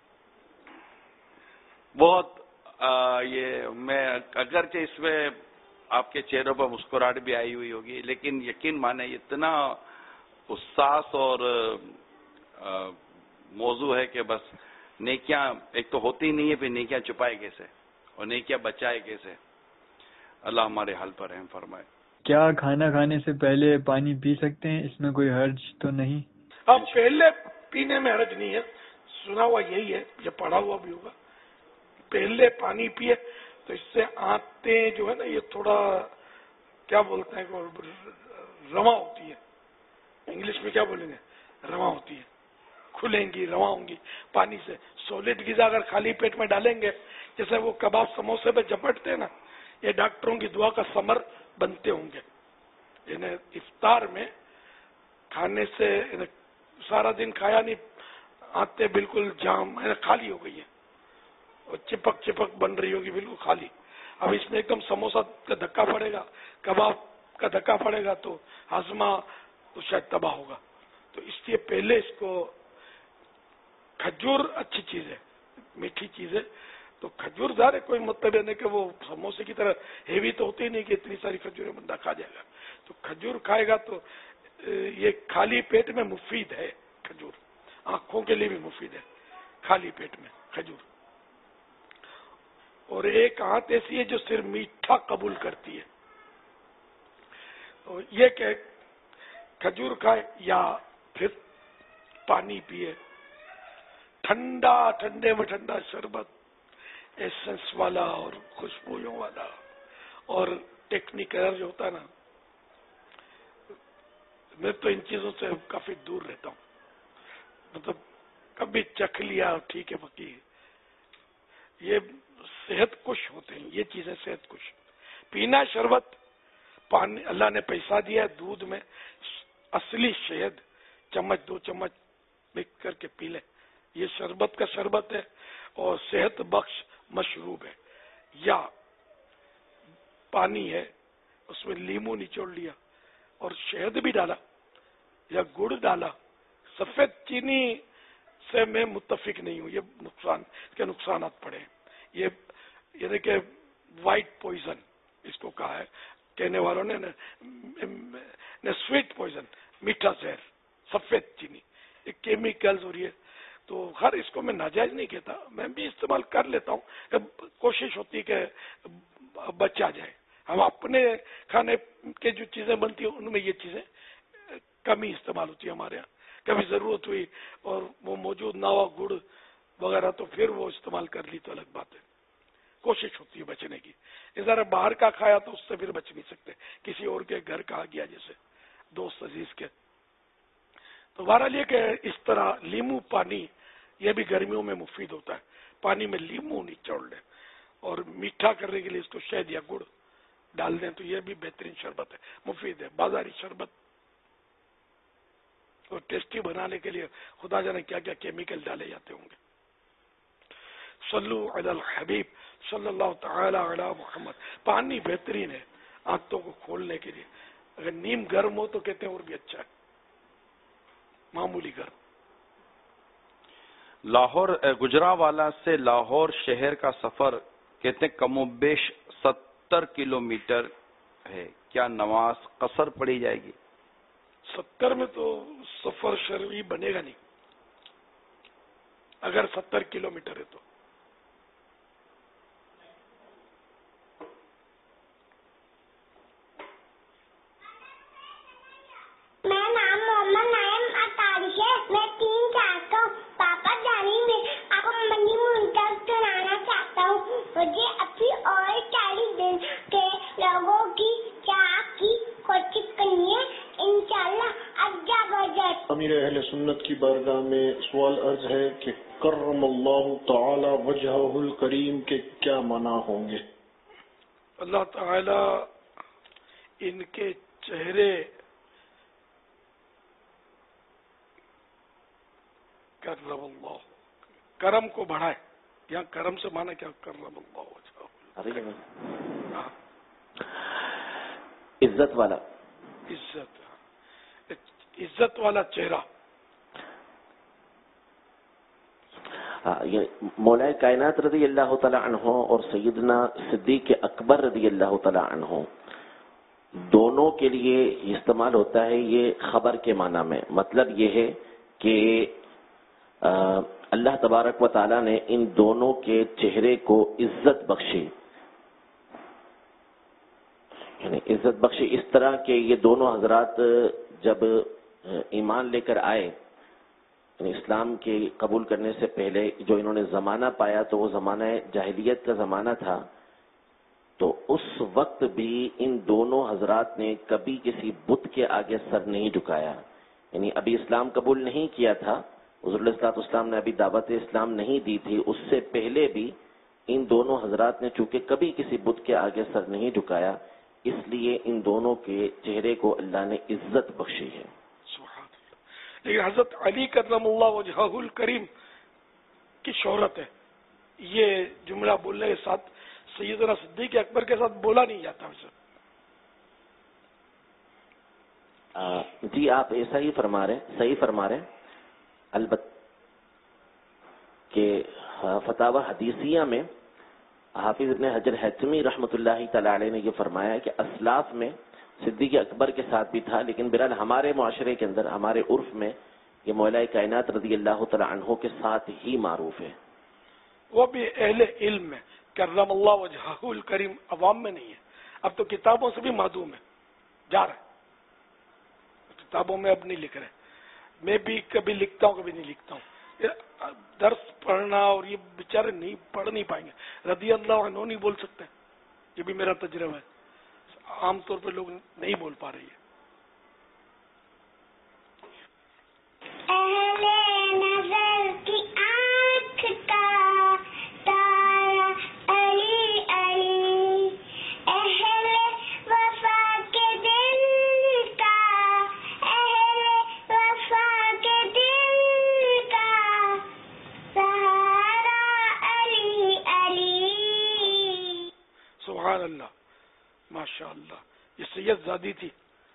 بہت آ, یہ میں اگرچہ اس میں آپ کے چہروں پر مسکراہٹ بھی آئی ہوئی ہوگی, لیکن یقین مانے اتنا حساس اور آ, موضوع ہے کہ بس نیکیاں ایک تو ہوتی نہیں ہے, پھر نیکیاں چھپائے کیسے اور نیکیاں بچائے کیسے. اللہ ہمارے حال پر رحم فرمائے. کیا کھانا کھانے سے پہلے پانی پی سکتے ہیں, اس میں کوئی حرج تو نہیں؟ اب پہلے پینے میں حرج نہیں ہے, سنا ہوا یہی ہے, یہ پڑھا ہوا بھی ہوگا. پہلے پانی پیے تو اس سے آنتیں جو ہے نا یہ تھوڑا کیا بولتے ہیں, رواں ہوتی ہے. انگلش میں کیا بولیں گے, رواں ہوتی ہے, کھلیں گی, رواں ہوں گی پانی سے. سولڈ غذا اگر خالی پیٹ میں ڈالیں گے, جیسے وہ کباب سموسے پہ جپٹتے ہیں نا, یہ ڈاکٹروں کی دعا کا ثمر بنتے ہوں گے. یعنی افطار میں کھانے سے سارا دن کھایا نہیں, آنتیں بالکل جام خالی ہو گئی ہے, اور چپک چپک بن رہی ہوگی بالکل خالی. اب اس میں ایک دم سموسا کا دھکا پڑے گا, کباب کا دھکا پڑے گا تو ہاضمہ تو شاید تباہ ہوگا. تو اس لیے پہلے اس کو, کھجور اچھی چیز ہے, میٹھی چیز ہے, تو کھجور ظاہر ہے کوئی مطلب نہیں کہ وہ سموسے کی طرح ہیوی تو ہوتی نہیں کہ اتنی ساری کھجوریں بندہ کھا جائے گا. تو کھجور کھائے گا تو یہ خالی پیٹ میں مفید ہے کھجور, آنکھوں کے لیے بھی مفید ہے خالی پیٹ میں کھجور. اور ایک آنت ایسی ہے جو صرف میٹھا قبول کرتی ہے, تو یہ کہ کھجور کھائے یا پھر پانی پیے, ٹھنڈا ٹھنڈے میں ٹھنڈا شربت, ایسنس والا اور خوشبوئوں والا اور ٹیکنیکل جو ہوتا ہے نا, میں تو ان چیزوں سے کافی دور رہتا ہوں. مطلب کبھی چکھ لیا ٹھیک ہے, باقی یہ صحت کش ہوتے ہیں، یہ چیزیں صحت کش. پینا شربت، پانی اللہ نے پیسہ دیا ہے دودھ میں، اصلی شہد چمچ دو چمچ مکس کر کے پی لیں، یہ شربت کا شربت ہے اور صحت بخش مشروب ہے. یا پانی ہے اس میں لیمو نچوڑ لیا اور شہد بھی ڈالا یا گڑ ڈالا. سفید چینی سے میں متفق نہیں ہوں، یہ نقصان اس کے نقصانات پڑے ہیں. یہ یہ دیکھیں وائٹ پوائزن اس کو کہا ہے کہنے والوں نے، سویٹ پوائزن میٹھا زہر، سفید چینی، یہ کیمیکلز اور یہ تو ہر اس کو میں ناجائز نہیں کہتا، میں بھی استعمال کر لیتا ہوں، کوشش ہوتی ہے کہ بچا جائے. ہم اپنے کھانے کے جو چیزیں بنتی ہیں ان میں یہ چیزیں کم ہی استعمال ہوتی ہے ہمارے یہاں. کبھی ضرورت ہوئی اور وہ موجود نہ ہوا گڑ وغیرہ تو پھر وہ استعمال کر لی تو الگ بات ہے. کوشش ہوتی ہے بچنے کی. ذرا باہر کا کھایا تو اس سے پھر بچ نہیں سکتے، کسی اور کے گھر کا آ گیا جیسے دوست عزیز کے. تو بہرحال یہ کہ اس طرح لیمو پانی یہ بھی گرمیوں میں مفید ہوتا ہے. پانی میں لیمو نچوڑ لیں اور میٹھا کرنے کے لیے اس کو شہد یا گڑ ڈال دیں تو یہ بھی بہترین شربت ہے، مفید ہے. بازاری شربت اور ٹیسٹی بنانے کے لیے خدا جانے کیا کیا کیمیکل ڈالے جاتے ہوں گے. صلو علی الحبیب صلی اللہ تعالی علی محمد. پانی بہترین ہے آنکھوں کو کھولنے کے لیے. اگر نیم گرم ہو تو کہتے ہیں اور بھی اچھا ہے، معمولی گرم. لاہور گجرانوالا سے لاہور شہر کا سفر کہتے ہیں کم و بیش ستر کلومیٹر ہے، کیا نماز قصر پڑھی جائے گی؟ ستر میں تو سفر شرعی بنے گا نہیں اگر ستر کلومیٹر ہے تو. میں نام محمد نائم اطاری ہے، میں تین سال کا ہوں. پاپا جانی میں آپ کو منی منتخب سنانا چاہتا ہوں. مجھے اپنی اور چالیس دن کے لوگوں کی چاہ کی کوشش کرنی ہے، انشاءاللہ اب جب جائے. امیر اہل سنت کی بارگاہ میں سوال عرض ہے کہ کرم اللہ تعالی وجہہ الکریم کے کیا معنی ہوں گے؟ اللہ تعالی ان کے چہرے کرم اللہ، کرم کو بڑھائے. یہاں کرم سے مانا کیا؟ کرم اللہ وجہہ، عزت والا، عزت عزت والا چہرہ. یہ مولا کائنات رضی اللہ تعالی عنہ اور سیدنا صدیق اکبر رضی اللہ تعالی عنہ دونوں کے لیے استعمال ہوتا ہے یہ خبر کے معنی میں. مطلب یہ ہے کہ اللہ تبارک و تعالی نے ان دونوں کے چہرے کو عزت بخشی، یعنی عزت بخشی اس طرح کہ یہ دونوں حضرات جب ایمان لے کر آئے، یعنی اسلام کے قبول کرنے سے پہلے جو انہوں نے زمانہ پایا تو وہ زمانہ جاہلیت کا زمانہ تھا، تو اس وقت بھی ان دونوں حضرات نے کبھی کسی بت کے آگے سر نہیں جھکایا. یعنی ابھی اسلام قبول نہیں کیا تھا، حضور علیہ الصلوۃ والسلام نے ابھی دعوت اسلام نہیں دی تھی، اس سے پہلے بھی ان دونوں حضرات نے چونکہ کبھی کسی بت کے آگے سر نہیں جھکایا، اس لیے ان دونوں کے چہرے کو اللہ نے عزت بخشی ہے. لیکن حضرت علی کرم اللہ وجہہ الکریم کی شہرت ہے، یہ جملہ بولنے کے ساتھ سیدنا صدیق اکبر کے ساتھ بولا نہیں جاتا. جی آپ ایسا ہی فرما رہے ہیں، صحیح فرما رہے ہیں. البتہ کہ فتاوی حدیثیہ میں حافظ ابن حجر حتمی رحمۃ اللہ تعالی علیہ نے یہ فرمایا کہ اسلاف میں صدیق اکبر کے ساتھ بھی تھا، لیکن بہرحال ہمارے معاشرے کے اندر، ہمارے عرف میں یہ مولا کائنات رضی اللہ تعالی عنہ کے ساتھ ہی معروف ہے. وہ بھی اہل علم میں کرم اللہ وجہہ الکریم، عوام میں نہیں ہے. اب تو کتابوں سے بھی معدوم ہے، جا رہا ہے، کتابوں میں اب نہیں لکھ رہے. میں بھی کبھی لکھتا ہوں کبھی نہیں لکھتا ہوں. درس پڑھنا اور یہ بیچارے نہیں پڑھ نہیں پائیں گے. رضی اللہ عنہ نہیں بول سکتے، یہ بھی میرا تجربہ ہے. عام طور پہ لوگ نہیں بول پا رہی ہے. اہل نظر کی آنکھ کا تارا سبحان اللہ، ماشاء اللہ. یہ سید زادی تھی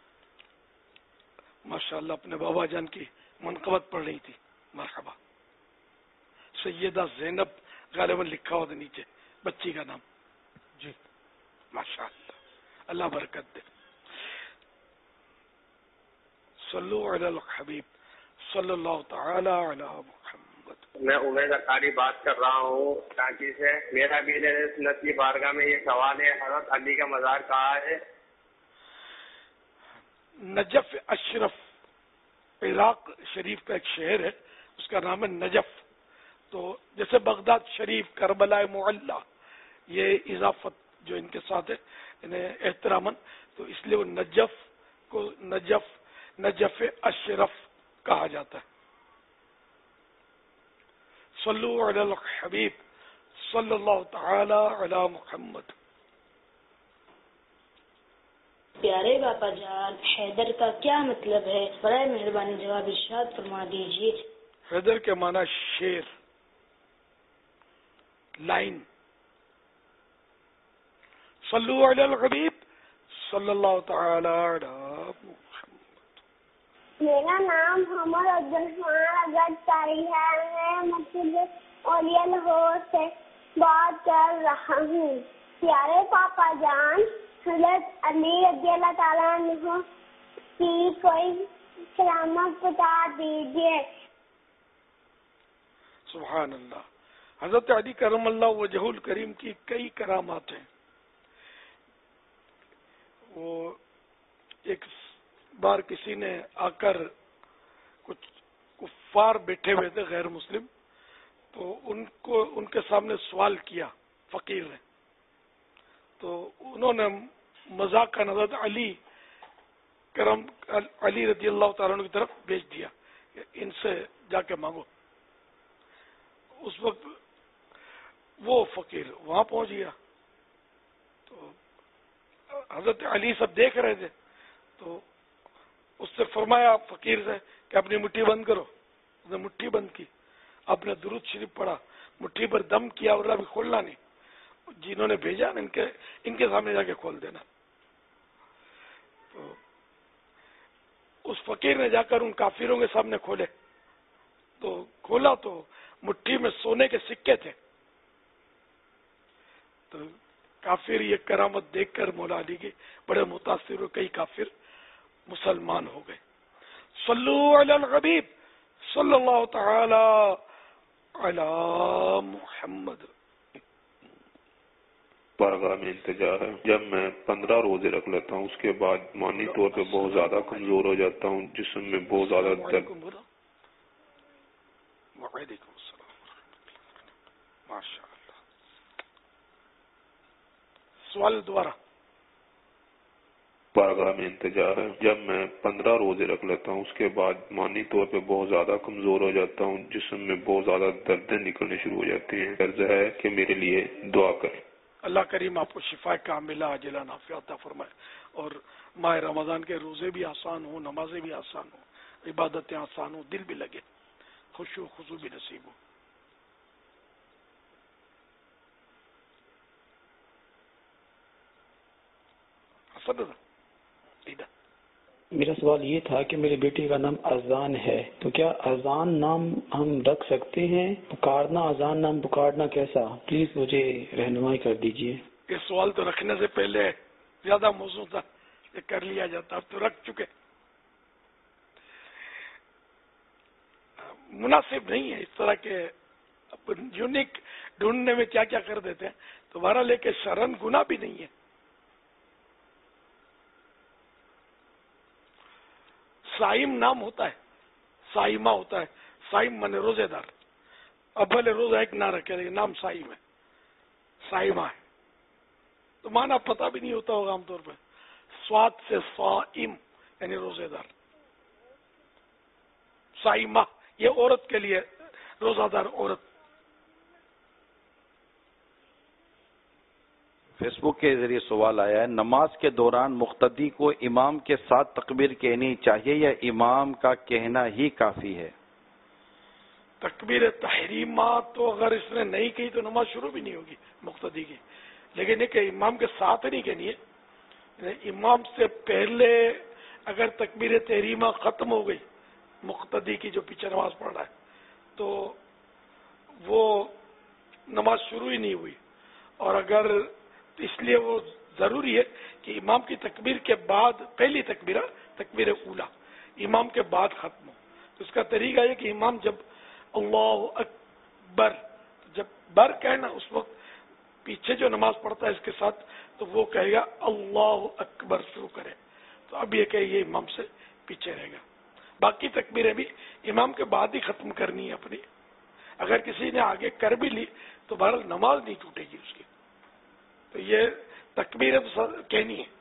ماشاء اللہ، اپنے بابا جان کی منقبت پڑھ رہی تھی. مرحبا. سیدہ زینب غالباً لکھا ہوا تھا نیچے بچی کا نام. جی ماشاء اللہ، اللہ برکت دے. صلو علی الحبیب صلی اللہ تعالی علی محمد. میں عمیر اطاری بات کر رہا ہوں کراچی سے. میرا بھی سنت کی بارگاہ میں یہ سوال ہے، حضرت علی کا مزار کہاں ہے؟ نجف اشرف، عراق شریف کا ایک شہر ہے، اس کا نام ہے نجف. تو جیسے بغداد شریف، کربلا معلی، یہ اضافت جو ان کے ساتھ ہے انہیں احتراماً، تو اس لیے وہ نجف کو نجف نجف اشرف کہا جاتا ہے. صلو علی الحبیب صلی اللہ تعالی علی محمد. پیارے باپا جان، حیدر کا کیا مطلب ہے؟ برائے مہربانی جواب ارشاد فرما دیجیے. حیدر کے معنی شیر، لائن. صلو علی الحبیب صلی اللہ تعالی علی محمد. میرا نام محمد عبدالرحمان اگر تاری ہے. میں مسجد اولیاء لاہور سے بات کر رہا ہوں. پیارے پاپا جان، حضرت علی رضی اللہ تعالیٰ عنہ کی کوئی کرامت بتا دیجیے. سبحان اللہ. حضرت علی کرم اللہ وجہ الکریم کی کئی کرامات ہیں. وہ ایک بار کسی نے آ کر، کچھ کفار بیٹھے ہوئے تھے غیر مسلم، تو ان کو ان کے سامنے سوال کیا فقیر نے. تو انہوں نے مذاق کا نظر علی کرم علی رضی اللہ تعالیٰ عنہ کی طرف بھیج دیا کہ ان سے جا کے مانگو. اس وقت وہ فقیر وہاں پہنچ گیا تو حضرت علی سب دیکھ رہے تھے. تو اس سے فرمایا فقیر سے کہ اپنی مٹھی بند کرو. اس نے مٹھی بند کی، اپنے درود شریف پڑھا، مٹھی پر دم کیا اور ابھی کھولنا نہیں. جنہوں نے بھیجا ان کے ان کے سامنے جا کے کھول دینا. تو اس فقیر نے جا کر ان کافروں کے سامنے کھولے. تو کھولا تو مٹھی میں سونے کے سکے تھے. تو کافر یہ کرامت دیکھ کر مولا علی کے بڑے متاثر ہوئے. کئی کافر مسلمان ہو گئے. صلو علی الحبیب صلی اللہ تعالی علی محمد. بارگاہ میں التجا ہے، جب میں پندرہ روزے رکھ لیتا ہوں اس کے بعد مانی طور پہ بہت زیادہ کمزور ہو جاتا ہوں، جسم میں بہت زیادہ درد. وعلیکم السلام ماشاء اللہ. سوال دوبارہ. بارگاہ میں التجا ہے، جب میں پندرہ روزے رکھ لیتا ہوں اس کے بعد مانی طور پہ بہت زیادہ کمزور ہو جاتا ہوں، جسم میں بہت زیادہ دردیں نکلنے شروع ہو جاتی ہیں. عرض ہے کہ میرے لیے دعا کریں. اللہ کریم آپ کو شفا کاملہ عاجلہ نافعہ عطا فرمائے، اور ماہ رمضان کے روزے بھی آسان ہوں، نمازیں بھی آسان ہوں، عبادتیں آسان ہوں، دل بھی لگے، خشوع و خضوع بھی نصیب ہو. میرا سوال یہ تھا کہ میرے بیٹے کا نام اذان ہے، تو کیا اذان نام ہم رکھ سکتے ہیں؟ پکارنا، اذان نام پکارنا کیسا؟ پلیز مجھے رہنمائی کر دیجئے. یہ سوال تو رکھنے سے پہلے زیادہ موضوع تھا، یہ کر لیا جاتا، اب تو رکھ چکے. مناسب نہیں ہے اس طرح کے یونیک ڈھونڈنے میں کیا کیا کر دیتے ہیں. تمہارا لے کے شرن گناہ بھی نہیں ہے. سائم نام ہوتا ہے، سائمہ ہوتا ہے. سائم مانے روزے دار. اب بھلے روزہ ایک نہ رکھے لیکن نام سائم ہے، سائمہ ہے. تو مانا پتہ بھی نہیں ہوتا ہوگا عام طور پہ. سواد سے صائم یعنی روزے دار. سائمہ یہ عورت کے لیے، روزہ دار عورت. فیس بک کے ذریعے سوال آیا ہے، نماز کے دوران مقتدی کو امام کے ساتھ تکبیر کہنی چاہیے یا امام کا کہنا ہی کافی ہے؟ تکبیر تحریمہ تو اگر اس نے نہیں کی تو نماز شروع بھی نہیں ہوگی مقتدی کی. لیکن یہ کہ امام کے ساتھ نہیں کہنی ہے، امام سے پہلے اگر تکبیر تحریمہ ختم ہو گئی مقتدی کی جو پیچھے نماز پڑھ رہا ہے تو وہ نماز شروع ہی نہیں ہوئی، اور اگر اس لیے وہ ضروری ہے کہ امام کی تکبیر کے بعد پہلی تکبیرہ تکبیر اولا امام کے بعد ختم ہو. تو اس کا طریقہ یہ کہ امام جب اللہ اکبر جب بر کہنا اس وقت پیچھے جو نماز پڑھتا ہے اس کے ساتھ تو وہ کہے گا اللہ اکبر شروع کرے. تو اب یہ کہ یہ امام سے پیچھے رہے گا. باقی تکبیریں بھی امام کے بعد ہی ختم کرنی ہے اپنی. اگر کسی نے آگے کر بھی لی تو بہرحال نماز نہیں ٹوٹے گی اس کی. تو یہ تکبیریں تو کہنی ہے.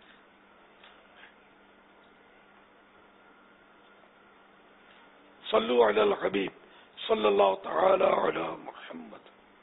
صلو علی الحبیب صلی اللہ تعالی علی محمد.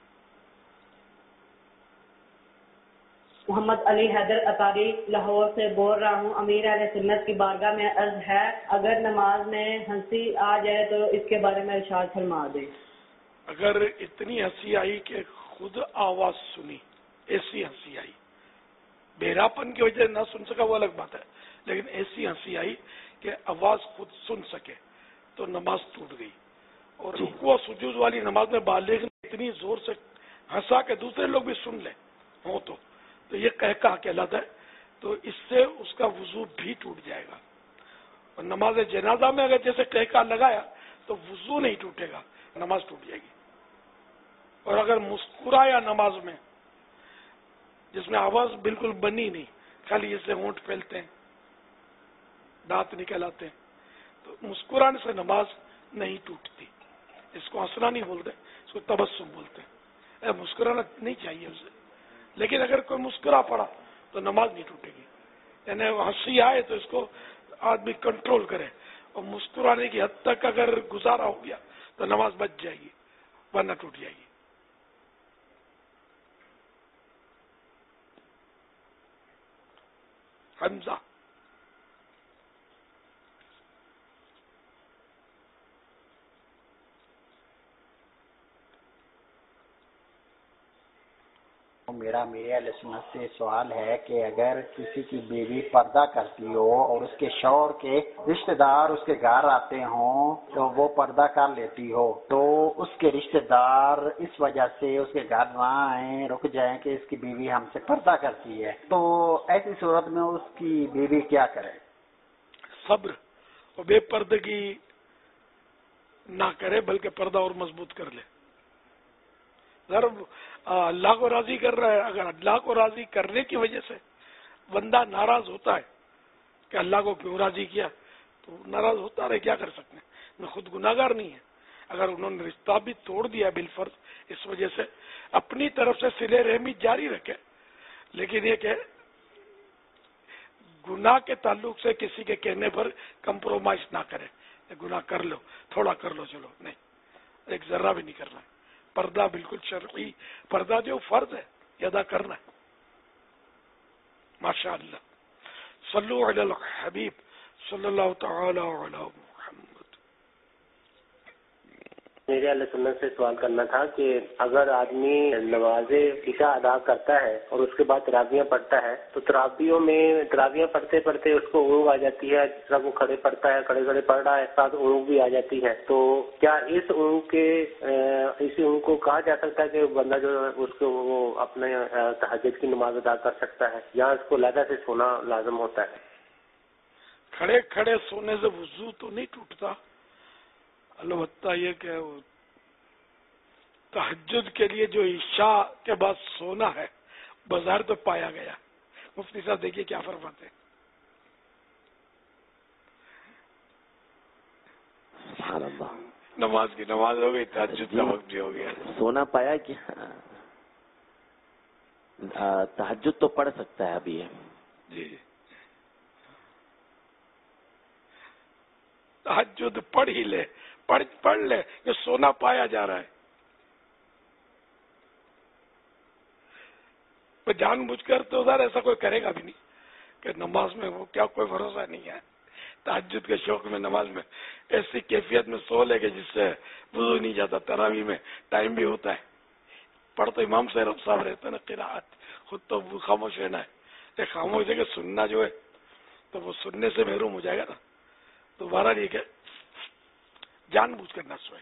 محمد علی حیدر اطاری لاہور سے بول رہا ہوں. امیر اہل سنت کی بارگاہ میں عرض ہے اگر نماز میں ہنسی آ جائے تو اس کے بارے میں ارشاد فرما دیں. اگر اتنی ہنسی آئی کہ خود آواز سنی، ایسی ہنسی آئی، بہراپن کی وجہ سے نہ سن سکا وہ الگ بات ہے، لیکن ایسی ہنسی آئی کہ آواز خود سن سکے تو نماز ٹوٹ گئی. اور رکوع و سجود والی نماز میں بالغ نے اتنی زور سے ہنسا کہ دوسرے لوگ بھی سن لیں ہوں تو تو یہ قہقہ کہلاتا ہے. تو اس سے اس کا وضو بھی ٹوٹ جائے گا. اور نماز جنازہ میں اگر جیسے قہقہ لگایا تو وضو نہیں ٹوٹے گا، نماز ٹوٹ جائے گی. اور اگر مسکرایا نماز میں جس میں آواز بالکل بنی نہیں، خالی اسے ہونٹ پھیلتے ہیں، دانت نکل آتے ہیں، تو مسکرانے سے نماز نہیں ٹوٹتی. اس کو ہنسنا نہیں بولتے، اس کو تبسم بولتے ہیں. اے مسکرانا نہیں چاہیے اسے، لیکن اگر کوئی مسکرا پڑا تو نماز نہیں ٹوٹے گی. یعنی ہنسی آئے تو اس کو آدمی کنٹرول کرے، اور مسکرانے کی حد تک اگر گزارا ہو گیا تو نماز بچ جائے گی ورنہ ٹوٹ جائے گی. حمزہ میرا میرے اہل سنت سے سوال ہے کہ اگر کسی کی بیوی پردہ کرتی ہو اور اس کے شوہر کے رشتہ دار اس کے گھر آتے ہوں تو وہ پردہ کر لیتی ہو تو اس کے رشتہ دار اس وجہ سے اس کے گھر نہ آئیں، رک جائیں کہ اس کی بیوی ہم سے پردہ کرتی ہے، تو ایسی صورت میں اس کی بیوی کیا کرے؟ صبر اور بے پردگی نہ کرے بلکہ پردہ اور مضبوط کر لے. اگر اللہ کو راضی کر رہا ہے، اگر اللہ کو راضی کرنے کی وجہ سے بندہ ناراض ہوتا ہے کہ اللہ کو کیوں راضی کیا، تو ناراض ہوتا رہے، کیا کر سکتے ہیں. میں خود گناہگار نہیں ہے. اگر انہوں نے رشتہ بھی توڑ دیا بالفرض اس وجہ سے اپنی طرف سے صلہ رحمی جاری رکھے، لیکن یہ کہ گناہ کے تعلق سے کسی کے کہنے پر کمپرومائز نہ کرے. گناہ کر لو، تھوڑا کر لو، چلو نہیں، ایک ذرہ بھی نہیں کرنا. پردہ بالکل شرعی پردہ جو فرض ہے یہ ادا کرنا ہے. ماشاء اللہ. صلو علی الحبیب صلی اللہ تعالی علی محمد. میرے اہل سنت سے سوال کرنا تھا کہ اگر آدمی نماز عشاء ادا کرتا ہے اور اس کے بعد تراویح پڑھتا ہے تو تراویحوں میں تراویح پڑھتے پڑھتے اس کو اونگ آ جاتی ہے، جس طرح وہ کھڑے پڑھتا ہے، کھڑے کھڑے پڑھ رہا ہے، ساتھ اونگ بھی آ جاتی ہے، تو کیا اس اونگ کے اس اونگ کو کہا جا سکتا ہے کہ بندہ جو اس کو وہ اپنے تہجد کی نماز ادا کر سکتا ہے یا اس کو علیحدہ سے سونا لازم ہوتا ہے؟ کھڑے کھڑے سونے سے وضو تو نہیں ٹوٹتا، البتہ یہ کہ تہجد کے لیے جو عشاء کے بعد سونا ہے بازار تو پایا گیا. مفتی صاحب دیکھیے کیا فرماتے ہیں. سبحان اللہ. نماز کی نماز ہو گئی، تہجد کا وقت بھی ہو گیا. سونا پایا کہ تہجد تو پڑھ سکتا ہے ابھی. جی تہجد پڑھ ہی لے، پڑھ پڑھ لے کہ سونا پایا جا رہا ہے. جان بوجھ کر تو ادھر ایسا کوئی کرے گا بھی نہیں کہ نماز میں وہ کیا کوئی بھروسہ نہیں ہے. تہجد کے شوق میں نماز میں ایسی کیفیت میں سو لے گے جس سے وضو نہیں جاتا. تراویح میں ٹائم بھی ہوتا ہے، پڑھ تو امام صاحب صاحب رہتے ہیں نا، قراءت خود تو خاموش رہنا ہے. ایک خاموش ہے کہ سننا جو ہے تو وہ سننے سے محروم ہو جائے گا نا. تو بہرحال یہ کہ جان بوجھ کر نہ سوئے.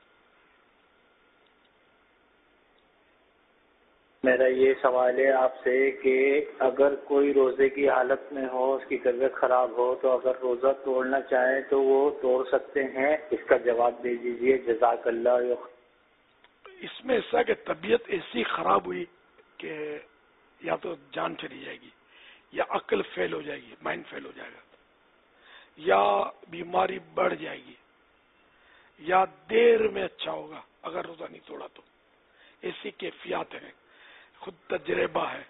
میرا یہ سوال ہے آپ سے کہ اگر کوئی روزے کی حالت میں ہو, اس کی طبیعت خراب ہو, تو اگر روزہ توڑنا چاہیں تو وہ توڑ سکتے ہیں؟ اس کا جواب دے دیجیے, جزاک اللہ. اس میں ایسا کہ طبیعت ایسی خراب ہوئی کہ یا تو جان چلی جائے گی, یا عقل فیل ہو جائے گی, مائنڈ فیل ہو جائے گا, یا بیماری بڑھ جائے گی, یا دیر میں اچھا ہوگا اگر روزہ نہیں توڑا تو. ایسی کیفیات ہیں, خود تجربہ ہے.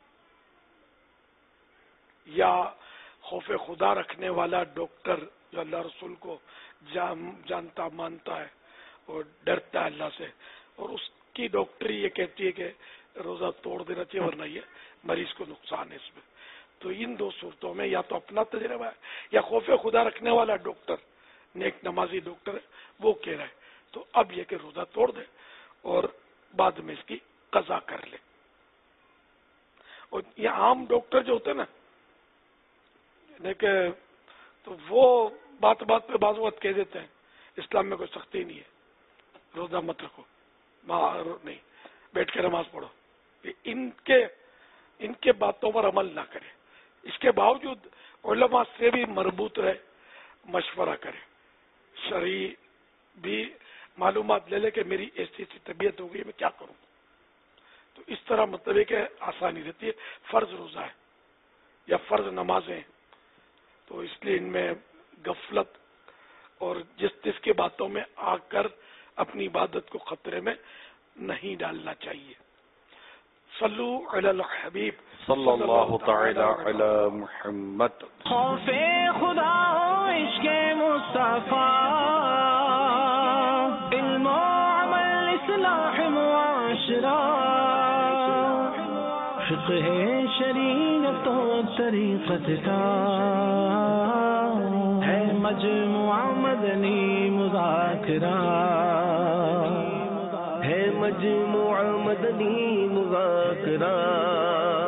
یا خوف خدا رکھنے والا ڈاکٹر جو اللہ رسول کو جان جانتا مانتا ہے اور ڈرتا ہے اللہ سے, اور اس کی ڈاکٹری یہ کہتی ہے کہ روزہ توڑ دینا چاہیے ورنہ یہ مریض کو نقصان ہے اس میں. تو ان دو صورتوں میں یا تو اپنا تجربہ ہے, یا خوف خدا رکھنے والا ڈاکٹر, نیک نمازی ڈاکٹر ہے, وہ کہہ رہا ہے. تو اب یہ کہ روزہ توڑ دے اور بعد میں اس کی قضا کر لے. اور یہ عام ڈاکٹر جو ہوتے ہیں نا کہ تو وہ بات بات پہ بعض وقت کہہ دیتے ہیں اسلام میں کوئی سختی نہیں ہے, روزہ مت رکھو, نہیں بیٹھ کے نماز پڑھو. ان کے ان کے باتوں پر عمل نہ کرے. اس کے باوجود علماء سے بھی مربوط رہے, مشورہ کرے, شرعی بھی معلومات لے لے کہ میری ایسی ایسی طبیعت ہو گئی میں کیا کروں. تو اس طرح مطلب ہے کہ آسانی رہتی ہے. فرض روزہ ہے یا فرض نمازیں ہیں, تو اس لیے ان میں غفلت اور جس جس کی باتوں میں آ کر اپنی عبادت کو خطرے میں نہیں ڈالنا چاہیے. صلو علی الحبیب صلی اللہ تعالی علی محمد. خوف خدا و عشق مصطفیٰ, علم و عمل اصلاح معاشرہ, فقہ شریعت و طریقت کا ہے مجموعہ مدنی مذاکرہ, ہے مجموعہ مدنی مذاکرہ.